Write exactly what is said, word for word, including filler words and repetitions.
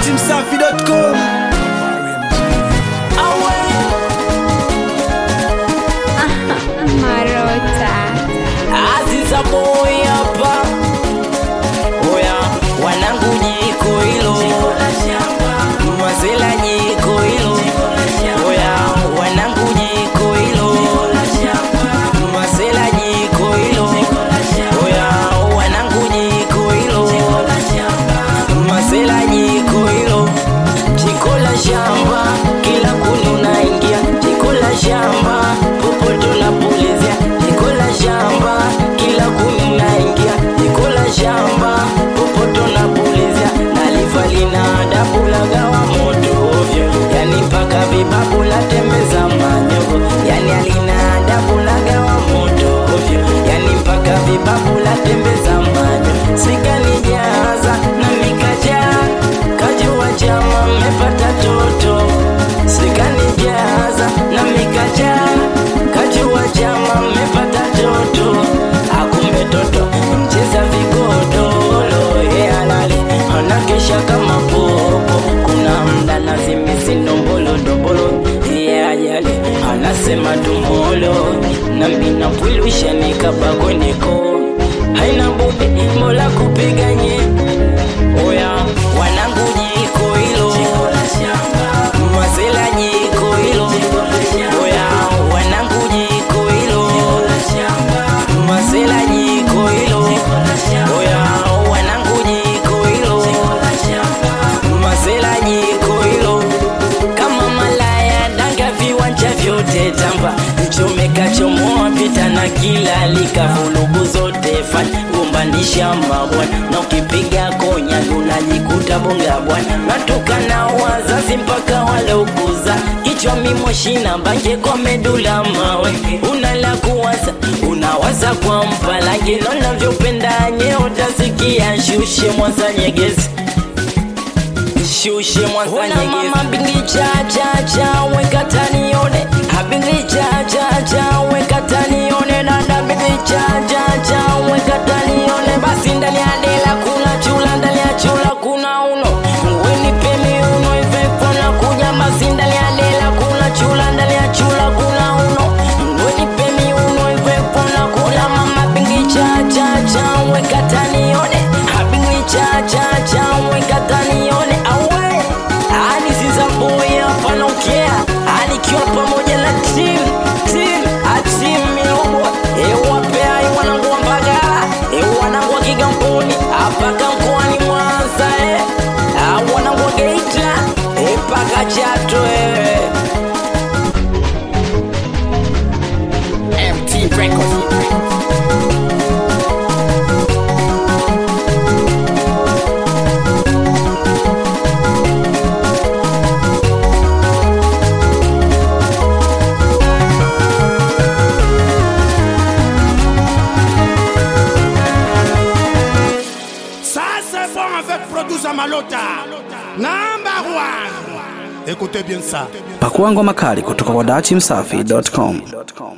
dati msafi dot com. Marota Aziza boy hapa. Oya wanangu jiko hilo, mazela jiko hilo. Oya wanangu jiko hilo, mazela jiko hilo. Oya wanangu jiko hilo, mazela jiko hilo. Jiko la shamba kila kuni unaingia, jiko la shamba popote unapulizia. Jiko la shamba kila kuni unaingia, jiko la shamba popote unapulizia. Nalifa lina adabu la gawa moto ovyo, yani mpaka vibabu la tembeza manyogo. Yani alina adabu la gawa moto ovyo, yani mpaka vibabu la tembeza manyogo. Sikanijaza na mikaja kajua chama mmepata toto. Sikanijaza na mikaja kajua chama mmepata toto. Akumbe toto mcheza vigodoro, ye alali anakesha kama popo. Kuna mda nazimisi ndombolo dobolo, ye ajali anasema tumolo. Na mina pwilusha nikabako niko, haina budi mola kupiga nye. Oya wanangu jiko hilo, mazela jiko hilo. Oya wanangu jiko hilo, mazela jiko hilo. Oya wanangu jiko hilo, mazela jiko hilo. Kama malaya danga viwanja vyote tamba, mchomeka chomoa pita na kila lika. Vulugu zote fanya gombanisha mabwana, na ukipiga konya unajikuta bonga bwana. Natoka na wazazi mpaka walaukuza, kichwa mimoshina bange kwa medula mawe. Unala kuwaza unawaza kwa mpalange, na unavyopenda nye utasikia. Shushe mwanza nyegezi, shushe mwanza nyegezi. Una mama bingi cha cha cha weka tanione, habingi cha cha cha weka tanione. Dada bingi cha cha cha weka tanione. Basi ndani ya dela kuna chula, ndani ya chula kuna uno. Weni pemi uno ifepo na kuja. Basi ndani ya dela kuna chula, ndani ya chula kuna uno. Weni pemi uno ifepo na kuja. Mama bingi cha cha cha weka tanione, habingi cha cha cha weka tanione. Awe ani ziza boy hapa no care, ani kiwa pamoja na team team a team milobo. E wapea i wanangu wa Mbagala, e wanangu wa Kigamboni, hapa mkoani Mwanza. E a wanangu wa Geita, e paka Chato. E M T Records. Malota number one. Écoutez bien ça. Pakua ngoma kali kutoka kwa dati msafi dot com.